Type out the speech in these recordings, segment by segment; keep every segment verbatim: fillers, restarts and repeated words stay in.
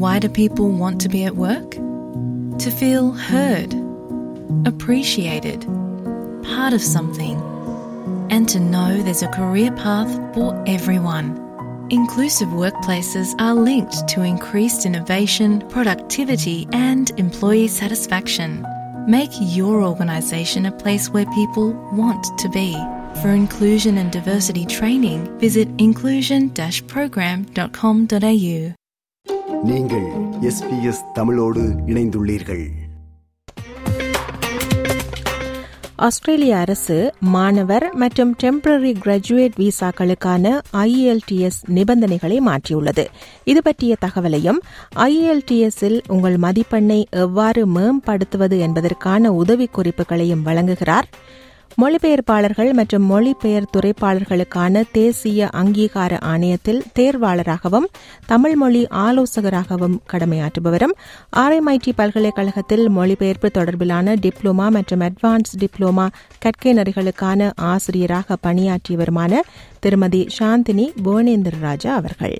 Why do people want to be at work? To feel heard, appreciated, part of something, and to know there's a career path for everyone. Inclusive workplaces are linked to increased innovation, productivity, and employee satisfaction. Make your organisation a place where people want to be. For inclusion and diversity training, visit inclusion dash program dot com dot a u. நீங்கள் S B S தமிழோடு இணைந்துள்ளீர்கள். ஆஸ்திரேலிய அரசு மாணவர் மற்றும் temporary graduate விசாக்களுக்கான I E L T S நிபந்தனைகளை மாற்றியுள்ளது. இது பற்றிய தகவலையும் I E L T S இல் உங்கள் மதிப்பெண்ணை எவ்வாறு மேம்படுத்துவது என்பதற்கான உதவி குறிப்புகளையும் வழங்குகிறார். மொழிபெயர்ப்பாளர்கள் மற்றும் மொழிபெயர் துறைப்பாளர்களுக்கான தேசிய அங்கீகார ஆணையத்தில் தேர்வாளராகவும் தமிழ் மொழி ஆலோசகராகவும் கடமையாற்றுபவரும் ஆர் எம் ஐ டி பல்கலைக்கழகத்தில் மொழிபெயர்ப்பு தொடர்பிலான டிப்ளோமா மற்றும் அட்வான்ஸ் டிப்ளோமா கற்கை நெறிகளுக்கான ஆசிரியராக பணியாற்றியவருமான திருமதி சாந்தினி புவனேந்திர ராஜா அவர்கள்.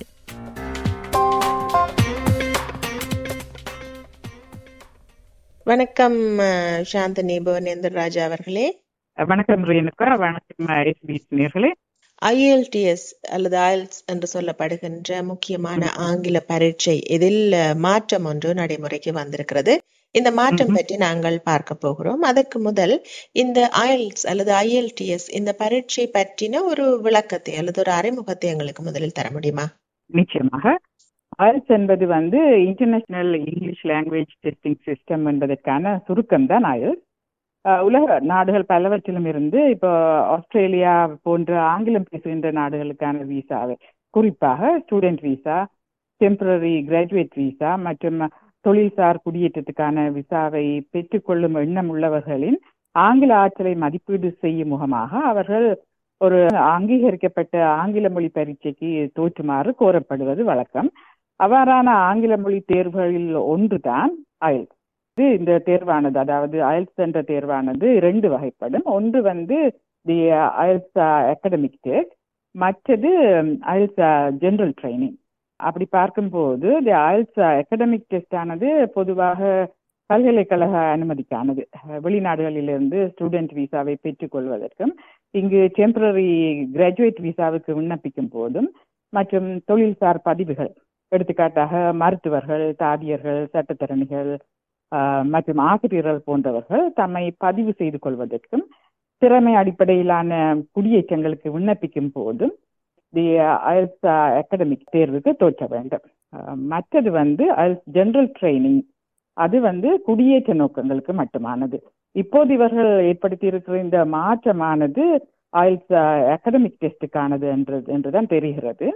வணக்கம் சாந்தினி புவனேந்திர ராஜா அவர்களே. வணக்கம் ரேணுகா. வணக்கம் நேயர்களே. I E L T S அல்லது ஐஎல்ட்ஸ் என்று சொல்லப்படுகின்ற முக்கியமான ஆங்கில பரீட்சை இதில் மாற்றம் ஒன்று நடைமுறைக்கு வந்திருக்கிறது. இந்த மாற்றம் பற்றி நாங்கள் பார்க்க போகிறோம். அதற்கு முதல் இந்த ஐஎல்ட்ஸ் அல்லது ஐ எல் டி எஸ் இந்த பரீட்சை பற்றின ஒரு விளக்கத்தை அல்லது ஒரு அறிமுகத்தை எங்களுக்கு முதலில் தர முடியுமா? நிச்சயமாக. ஐஎல்ட்ஸ் என்பது வந்து international English language testing system என்பதற்கான சுருக்கம் தான் ஐஎல்ட்ஸ். உலக நாடுகள் பலவற்றிலும் இருந்து இப்போ ஆஸ்திரேலியா போன்ற ஆங்கிலம் பேசுகின்ற நாடுகளுக்கான விசாவை, குறிப்பாக student visa, temporary graduate visa மற்றும் தொழில்சார் குடியேற்றத்துக்கான விசாவை பெற்றுக்கொள்ளும் எண்ணம் உள்ளவர்களின் ஆங்கில ஆற்றலை மதிப்பீடு செய்யும் முகமாக அவர்கள் ஒரு அங்கீகரிக்கப்பட்ட ஆங்கில மொழி பரீட்சைக்கு தோற்றுமாறு கோரப்படுவது வழக்கம். அவ்வாறான ஆங்கில மொழி தேர்வுகளில் ஒன்றுதான் ஐஎல்ட்ஸ். இந்த தேர்வானது, அதாவது ஐஎல்ட்ஸ் என்ற தேர்வானது இரண்டு வகைப்படும். ஒன்று வந்து தி ஐஎல்ட்ஸ் அகாடமிக் டெஸ்ட், மற்றது ஐஎல்ட்ஸ் ஜெனரல் ட்ரைனிங். அப்படி பார்க்கும்போது தி ஐஎல்ட்ஸ் அகாடமிக் டெஸ்ட் ஆனது பொதுவாக பல்கலைக்கழக அனுமதிக்கானது. வெளிநாடுகளிலிருந்து ஸ்டூடெண்ட் விசாவை பெற்றுக்கொள்வதற்கும் இங்கு டெம்பரரி கிராஜுவேட் விசாவுக்கு விண்ணப்பிக்கும் போதும் மற்றும் தொழில்சார் பதிவுகள், எடுத்துக்காட்டாக மருத்துவர்கள், தாதியர்கள், சட்டத்தரணிகள் மற்றும் ஆசிரியர்கள் போன்றவர்கள் தம்மை பதிவு செய்து கொள்வதற்கும் திறமை அடிப்படையிலான குடியேற்றங்களுக்கு விண்ணப்பிக்கும் போதும் தி ஐஎல்ட்ஸ் அகாடமிக் தேர்வுக்கு தோற்ற வேண்டும். மற்றது வந்து ஐஎல்ட்ஸ் ஜெனரல் ட்ரைனிங். அது வந்து குடியேற்ற நோக்கங்களுக்கு மட்டுமானது. இப்போது இவர்கள் ஏற்படுத்தி இருக்கிற இந்த மாற்றமானது ஐஎல்ட்ஸ் அகாடமிக் டெஸ்டுக்கானது என்று என்றுதான் தெரிகிறது.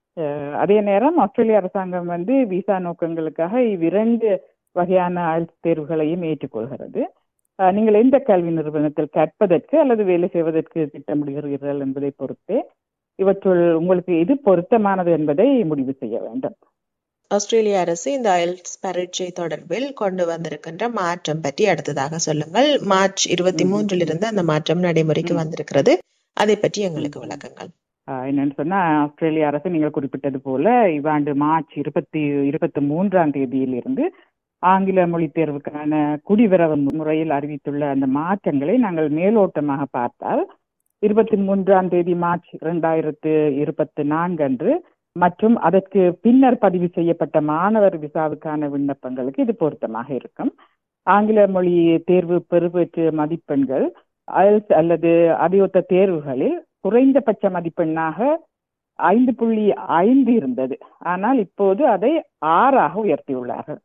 அதே நேரம் ஆஸ்திரேலிய அரசாங்கம் வந்து விசா நோக்கங்களுக்காக இவ்விரண்டு வகையான ஐஎல்ட்ஸ் தேர்வுகளையும் ஏற்றுக்கொள்கிறது. நீங்கள் எந்த கல்வி நிறுவனத்தில் கற்பதற்கு அல்லது வேலை செய்வதற்கு திட்டமிடுகிறீர்கள் என்பதை பொறுத்தே இவற்றுள் உங்களுக்கு எது பொருத்தமானது என்பதை முடிவு செய்ய வேண்டும். ஆஸ்திரேலிய அரசு இந்த ஐஎல்ட்ஸ் பரீட்சை தொடர்பில் கொண்டு வந்திருக்கின்ற மாற்றம் பற்றி அடுத்ததாக சொல்லுங்கள். மார்ச் இருபத்தி மூன்றில் இருந்து அந்த மாற்றம் நடைமுறைக்கு வந்திருக்கிறது. அதை பற்றி எங்களுக்கு விளக்குங்கள். என்னன்னு சொன்னா, ஆஸ்திரேலிய அரசு நீங்கள் குறிப்பிட்டது போல இவ்வாண்டு மார்ச் இருபத்தி இருபத்தி மூன்றாம் தேதியிலிருந்து ஆங்கில மொழி தேர்வுக்கான குடிவரவு முறையில் அறிவித்துள்ள அந்த மாற்றங்களை நாங்கள் மேலோட்டமாக பார்த்தால், இருபத்தி மூன்றாம் தேதி மார்ச் இரண்டாயிரத்து இருபத்தி நான்கு அன்று மற்றும் அதற்கு பின்னர் பதிவு செய்யப்பட்ட மாணவர் விசாவுக்கான விண்ணப்பங்களுக்கு இது பொருத்தமாக இருக்கும். ஆங்கில மொழி தேர்வு பெறுபேற்று மதிப்பெண்கள் ஐஎல்ட்ஸ் அல்லது அதையொத்த தேர்வுகளில் குறைந்தபட்ச மதிப்பெண்ணாக ஐந்து புள்ளி ஐந்து இருந்தது. ஆனால் இப்போது அதை ஆறாக உயர்த்தியுள்ளார்கள்.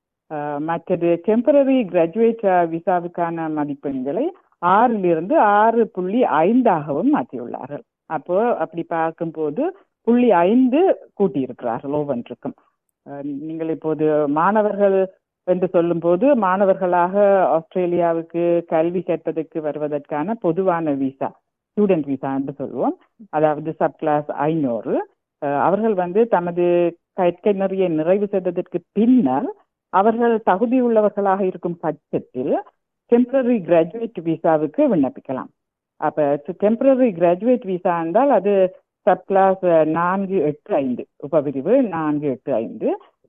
மற்றது டெம்பரரி கிராஜுவேட் விசாவுக்கான மதிப்பெண்களை ஆறிலிருந்து ஆறு புள்ளி ஐந்தாகவும் மாற்றியுள்ளார்கள். அப்போ அப்படி பார்க்கும்போது புள்ளி ஐந்து கூட்டியிருக்கிறார்கள் ஒவ்வொன்றுக்கும். நீங்கள் இப்போது மாணவர்கள் என்று சொல்லும் போது, மாணவர்களாக ஆஸ்திரேலியாவுக்கு கல்வி கற்பதற்கு வருவதற்கான பொதுவான விசா, ஸ்டூடெண்ட் விசா என்று சொல்லுவோம், அதாவது சப் கிளாஸ் ஐநூறு, அவர்கள் வந்து தமது கற்கை நெறியை நிறைவு செய்ததற்கு பின்னர் அவர்கள் தகுதியுள்ளவர்களாக இருக்கும் பட்சத்தில் டெம்பரரி கிராஜுவேட் விசாவுக்கு விண்ணப்பிக்கலாம். அப்ப டெம்பரரி கிராஜுவேட் விசா என்றால் அது சப் கிளாஸ் நான்கு எட்டு ஐந்து, உபபிரிவு நான்கு எட்டு ஐந்து.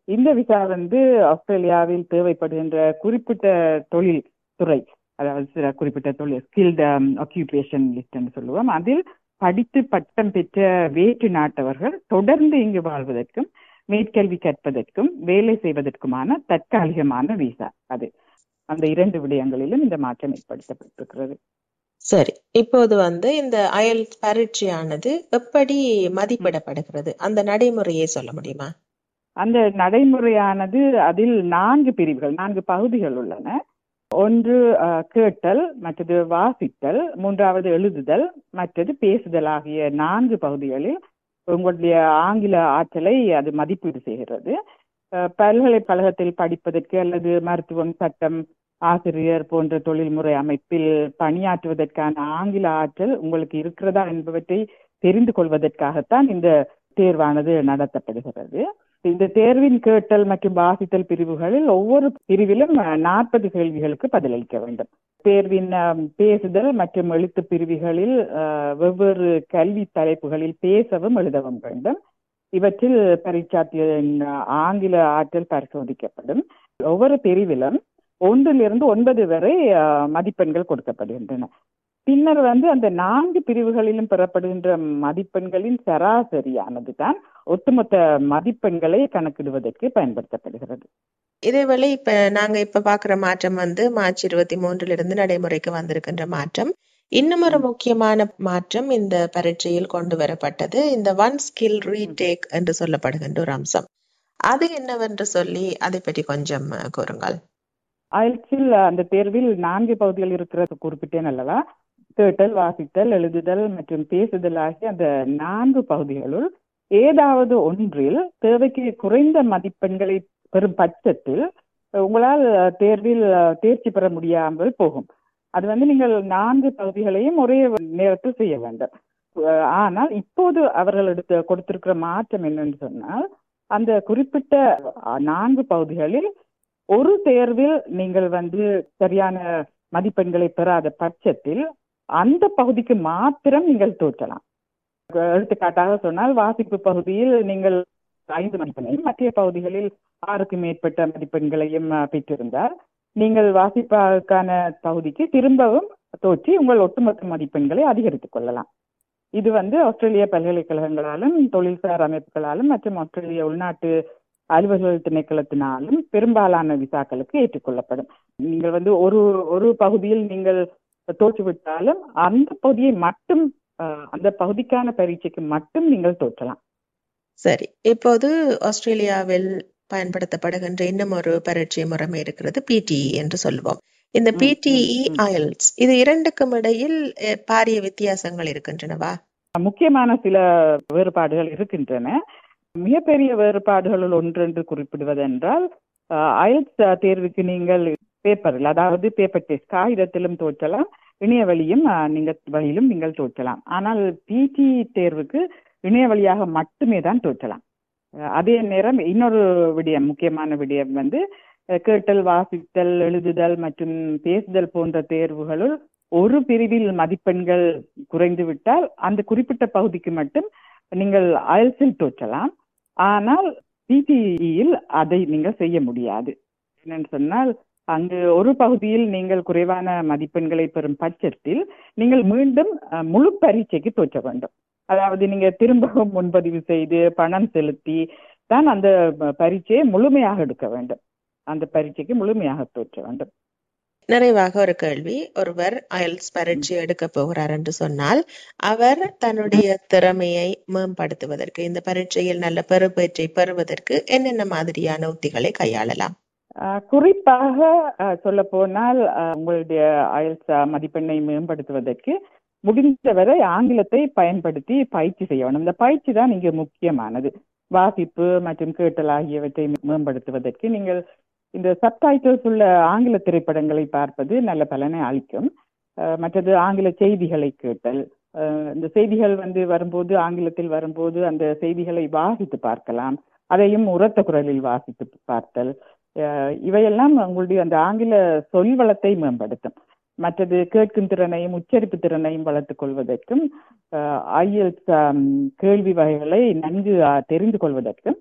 இந்த விசா வந்து ஆஸ்திரேலியாவில் தேவைப்படுகின்ற குறிப்பிட்ட தொழில் துறை, அதாவது சில குறிப்பிட்ட தொழில் ஸ்கில்டு ஆக்குபேஷன் லிஸ்ட் என்று சொல்லுவோம். அதில் படித்து பட்டம் பெற்ற வேற்று நாட்டவர்கள் தொடர்ந்து இங்கு வாழ்வதற்கும் மேற்கல்வி கற்பதற்கும் வேலை செய்வதற்குமான தற்காலிகமான விசா. அது அந்த இரண்டு விடயங்களிலும் இந்த மாற்றம் ஏற்படுத்தப்பட்டிருக்கிறது. சரி, இப்போது வந்து இந்த ஐஎல்டிஎஸ் பரீட்சையானது எப்படி மதிப்பிடப்படுகிறது, அந்த நடைமுறையை சொல்ல முடியுமா? அந்த நடைமுறையானது அதில் நான்கு பிரிவுகள், நான்கு பகுதிகள் உள்ளன. ஒன்று கேட்டல், மற்றது வாசித்தல், மூன்றாவது எழுதுதல், மற்றது பேசுதல் ஆகிய நான்கு பகுதிகளில் உங்களுடைய ஆங்கில ஆற்றலை அது மதிப்பீடு செய்கிறது. பல்கலைக்கழகத்தில் படிப்பதற்கு அல்லது மருத்துவம், சட்டம், ஆசிரியர் போன்ற தொழில்முறை அமைப்பில் பணியாற்றுவதற்கான ஆங்கில ஆற்றல் உங்களுக்கு இருக்கிறதா என்பவற்றை தெரிந்து கொள்வதற்காகத்தான் இந்த தேர்வானது நடத்தப்படுகிறது. இந்த தேர்வின் கேட்டல் மற்றும் வாசித்தல் பிரிவுகளில் ஒவ்வொரு பிரிவிலும் நாற்பது கேள்விகளுக்கு பதிலளிக்க வேண்டும். தேர்வின் பேசுதல் மற்றும் எழுத்து பிரிவுகளில் வெவ்வேறு கல்வி தலைப்புகளில் பேசவும் எழுதவும் வேண்டும். இவற்றில் பரீட்சார்த்தியின் ஆங்கில ஆற்றல் பரிசோதிக்கப்படும். ஒவ்வொரு பிரிவிலும் ஒன்றிலிருந்து ஒன்பது வரை மதிப்பெண்கள் கொடுக்கப்படுகின்றன. பின்னர் வந்து அந்த நான்கு பிரிவுகளிலும் பெறப்படுகின்ற மதிப்பெண்களின் சராசரியானது தான் ஒட்டுமொத்த மதிப்பெண்களை கணக்கிடுவதற்கு பயன்படுத்தப்படுகிறது. இதேவேளை இப்ப நாங்க இப்ப பாக்குற மாற்றம் வந்து மார்ச் இருபத்தி மூன்றுல இருந்து நடைமுறைக்கு வந்திருக்கின்ற மாற்றம். இன்னும் ஒரு முக்கியமான மாற்றம் இந்த பரீட்சையில் கொண்டு வரப்பட்டது இந்த ஒன் ஸ்கில் ரீடேக் என்று சொல்லப்படுகின்ற ஒரு அம்சம். அது என்னவென்று சொல்லி அதை பற்றி கொஞ்சம் கூறுங்கள். ஐஎல்டிஎஸ் அந்த தேர்வில் நான்கு பகுதிகள் இருக்கிறது குறிப்பிட்டேன் அல்லவா? கேட்டல், வாசித்தல், எழுதுதல் மற்றும் பேசுதல் ஆகிய அந்த நான்கு பகுதிகளுள் ஏதாவது ஒன்றில் தேவைக்கு குறைந்த மதிப்பெண்களை பெறும் பட்சத்தில் உங்களால் தேர்வில் தேர்ச்சி பெற முடியாமல் போகும். அது வந்து நீங்கள் நான்கு பகுதிகளையும் ஒரே நேரத்தில் செய்ய வேண்டும். ஆனால் இப்போது அவர்கள் எடுத்து கொடுத்திருக்கிற மாற்றம் என்னன்னு சொன்னால், அந்த குறிப்பிட்ட நான்கு பகுதிகளில் ஒரு தேர்வில் நீங்கள் வந்து சரியான மதிப்பெண்களை பெறாத பட்சத்தில் அந்த பகுதிக்கு மாத்திரம் நீங்கள் தோற்றலாம். எடுத்துக்காட்டாக சொன்னால், வாசிப்பு பகுதியில் நீங்கள் ஐந்து மதிப்பெண்ணையும் மற்ற பகுதிகளில் ஆறுக்கு மேற்பட்ட மதிப்பெண்களையும் பெற்றிருந்தால் நீங்கள் வாசிப்புக்கான பகுதிக்கு திரும்பவும் தோற்றி உங்கள் ஒட்டுமொத்த மதிப்பெண்களை அதிகரித்துக் கொள்ளலாம். இது வந்து ஆஸ்திரேலிய பல்கலைக்கழகங்களாலும் தொழில்சார் அமைப்புகளாலும் மற்றும் ஆஸ்திரேலிய உள்நாட்டு அலுவல்கள் திணைக்களத்தினாலும் பெரும்பாலான விசாக்களுக்கு ஏற்றுக்கொள்ளப்படும். நீங்கள் வந்து ஒரு ஒரு பகுதியில் நீங்கள் தோற்றுவிட்டாலும் அந்த பகுதியை மட்டும் அந்த பகுதிக்கான பரீட்சைக்கு மட்டும் நீங்கள் தோற்றலாம். சரி, இப்போது ஆஸ்திரேலியாவில் பயன்படுத்தப்படுகின்ற இன்னும் ஒரு பரீட்சை முறைமை இருக்கிறது, பிடிஇ என்று சொல்லுவோம். இந்த பிடிஇ ஐஎல்டிஎஸ் இது இரண்டுக்கும் இடையில் பாரிய வித்தியாசங்கள் இருக்கின்றனவா? முக்கியமான சில வேறுபாடுகள் இருக்கின்றன. மிகப்பெரிய வேறுபாடுகளுள் ஒன்றென்று குறிப்பிடுவதென்றால், ஐஎல்டிஎஸ் தேர்வுக்கு நீங்கள் பேப்பரில், அதாவது பேப்பர் டெஸ்ட் காகிதத்திலும் தோற்றலாம், இணைய வழியும் நீங்கள் வழியிலும் நீங்கள் தோற்றலாம். ஆனால் பிடிஇ தேர்வுக்கு இணைய வழியாக மட்டுமே தான் தோற்றலாம். அதே நேரம் இன்னொரு விடயம், முக்கியமான விடயம் வந்து கேட்டல், வாசித்தல், எழுதுதல் மற்றும் பேசுதல் போன்ற தேர்வுகளுள் ஒரு பிரிவில் மதிப்பெண்கள் குறைந்து விட்டால் அந்த குறிப்பிட்ட பகுதிக்கு மட்டும் நீங்கள் ஐஎல்டிஎஸ் தோற்றலாம். ஆனால் பிடிஇயில் அதை நீங்கள் செய்ய முடியாது. என்னன்னு சொன்னால், அங்கு ஒரு பகுதியில் நீங்கள் குறைவான மதிப்பெண்களை பெறும் பட்சத்தில் நீங்கள் மீண்டும் முழு பரீட்சைக்கு தோற்ற வேண்டும். அதாவது நீங்க திரும்பவும் முன்பதிவு செய்து பணம் செலுத்தி தான் அந்த பரீட்சையை முழுமையாக எடுக்க வேண்டும். அந்த பரீட்சைக்கு முழுமையாக தோற்ற வேண்டும். நிறைவாக ஒரு கேள்வி, ஒருவர் ஐஎல்டிஎஸ் பரீட்சை எடுக்க போகிறார் என்று சொன்னால் அவர் தன்னுடைய திறமையை மேம்படுத்துவதற்கு, இந்த பரீட்சையில் நல்ல பெறுபேற்றை பெறுவதற்கு என்னென்ன மாதிரியான உத்திகளை கையாளலாம்? குறிப்பாக சொல்ல போனால், உங்களுடைய ஐஎல்டிஎஸ் மதிப்பெண்ணை மேம்படுத்துவதற்கு முடிந்தவரை ஆங்கிலத்தை பயன்படுத்தி பயிற்சி செய்ய வேண்டும். இந்த பயிற்சி தான் இங்கு முக்கியமானது. வாசிப்பு மற்றும் கேட்டல் ஆகியவற்றை மேம்படுத்துவதற்கு நீங்கள் இந்த சப்டைட்டில்ஸ் உள்ள ஆங்கில திரைப்படங்களை பார்ப்பது நல்ல பலனை அளிக்கும். மற்றது ஆங்கில செய்திகளை கேட்டல், இந்த செய்திகள் வந்து வரும்போது ஆங்கிலத்தில் வரும்போது அந்த செய்திகளை வாசித்து பார்க்கலாம், அதையும் உரத்த குரலில் வாசித்து பார்த்தல், இவையெல்லாம் உங்களுடைய அந்த ஆங்கில சொல் வளத்தை மேம்படுத்தும். மற்றது கேட்கும் திறனையும் உச்சரிப்பு திறனையும் வளர்த்துக் கொள்வதற்கும், ஐஎல்டிஎஸ் கேள்வி வகைகளை நன்கு தெரிந்து கொள்வதற்கும்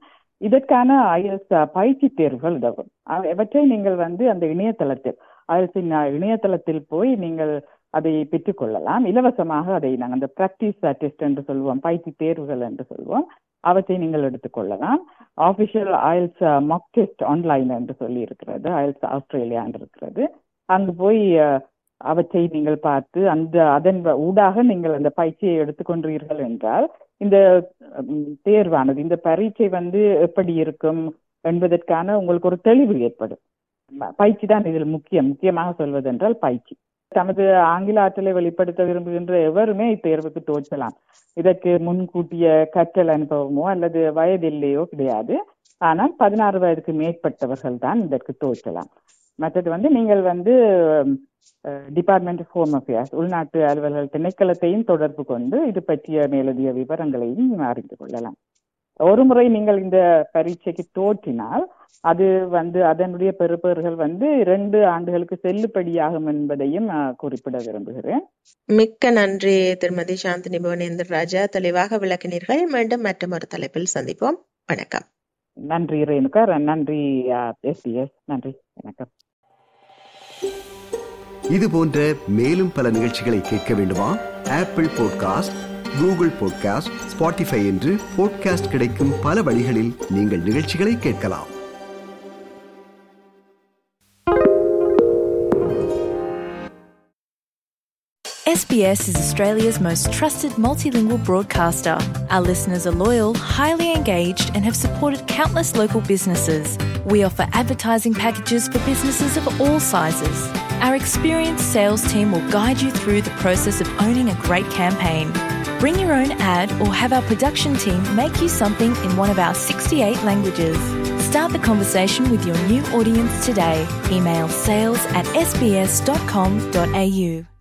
இதற்கான ஐஎல்ஸ் பயிற்சி தேர்வுகள் உதவும். இவற்றை நீங்கள் வந்து அந்த இணையதளத்தில் ஐஎல்ஸின் இணையதளத்தில் போய் நீங்கள் அதை பெற்றுக்கொள்ளலாம். இலவசமாக அதை நாங்கள் அந்த பிராக்டிஸ் டெஸ்ட் என்று சொல்லுவோம், பயிற்சி தேர்வுகள் என்று சொல்லுவோம், அவற்றை நீங்கள் எடுத்துக்கொள்ளலாம். Official IELTS mock test online என்று சொல்லி இருக்கிறது, ஐஎல்ஸ் ஆஸ்திரேலியா என்று இருக்கிறது. அங்கு போய் அவற்றை நீங்கள் பார்த்து அந்த அதன் ஊடாக நீங்கள் அந்த பயிற்சியை எடுத்துக்கொண்டீர்கள் என்றால் இந்த தேர்வானது, இந்த பரீட்சை வந்து எப்படி இருக்கும் என்பதற்கான உங்களுக்கு ஒரு தெளிவு ஏற்படும். பயிற்சி தான் இதில் முக்கியம். முக்கியமாக சொல்வதென்றால் பயிற்சி. தமது ஆங்கில ஆற்றலை வெளிப்படுத்த விரும்புகின்ற எவருமே இத்தேர்வுக்கு தோற்றலாம். இதற்கு முன்கூட்டிய கற்றல் அனுபவமோ அல்லது வயதில்லையோ கிடையாது. ஆனால் பதினாறு வயதுக்கு மேற்பட்டவர்கள் தான் இதற்கு தோற்றலாம். மற்றது வந்து நீங்கள் வந்து டிபார்ட்மெண்ட் ஆஃப் ஹோம் அஃபேர்ஸ், உள்நாட்டு அலுவலர்கள் திணைக்களத்தையும் தொடர்பு கொண்டு இது பற்றிய மேலதிக விவரங்களையும் அறிந்து கொள்ளலாம். ஒரு முறை நீங்கள் இந்த பரீட்சைக்கு தோற்றினால் அது வந்து அதனுடைய பெறுபேறுகள் வந்து இரண்டு ஆண்டுகளுக்கு செல்லுபடியாகும் என்பதையும் குறிப்பிட விரும்புகிறேன். மிக்க நன்றி திருமதி சாந்தினி புவனேந்தர் ராஜா, தெளிவாக விளக்கினீர்கள். மீண்டும் மற்றும் ஒரு தலைப்பில் சந்திப்போம். வணக்கம். நன்றி ரேணுகா, நன்றி எஸ்பிஎஸ், நன்றி, வணக்கம். இது போன்ற மேலும் பல நிகழ்ச்சிகளை கேட்க வேண்டுமா? Apple podcast, Google podcast, Spotify என்று பாட்காஸ்ட் கிடைக்கும் பல வழிகளில் நீங்கள் நிகழ்ச்சிகளை கேட்கலாம். S B S is Australia's most trusted multilingual broadcaster. Our listeners are loyal, highly engaged, and have supported countless local businesses. We offer advertising packages for businesses of all sizes. Our experienced sales team will guide you through the process of owning a great campaign. Bring your own ad or have our production team make you something in one of our sixty-eight languages. Start the conversation with your new audience today. Email sales at s b s dot com dot a u.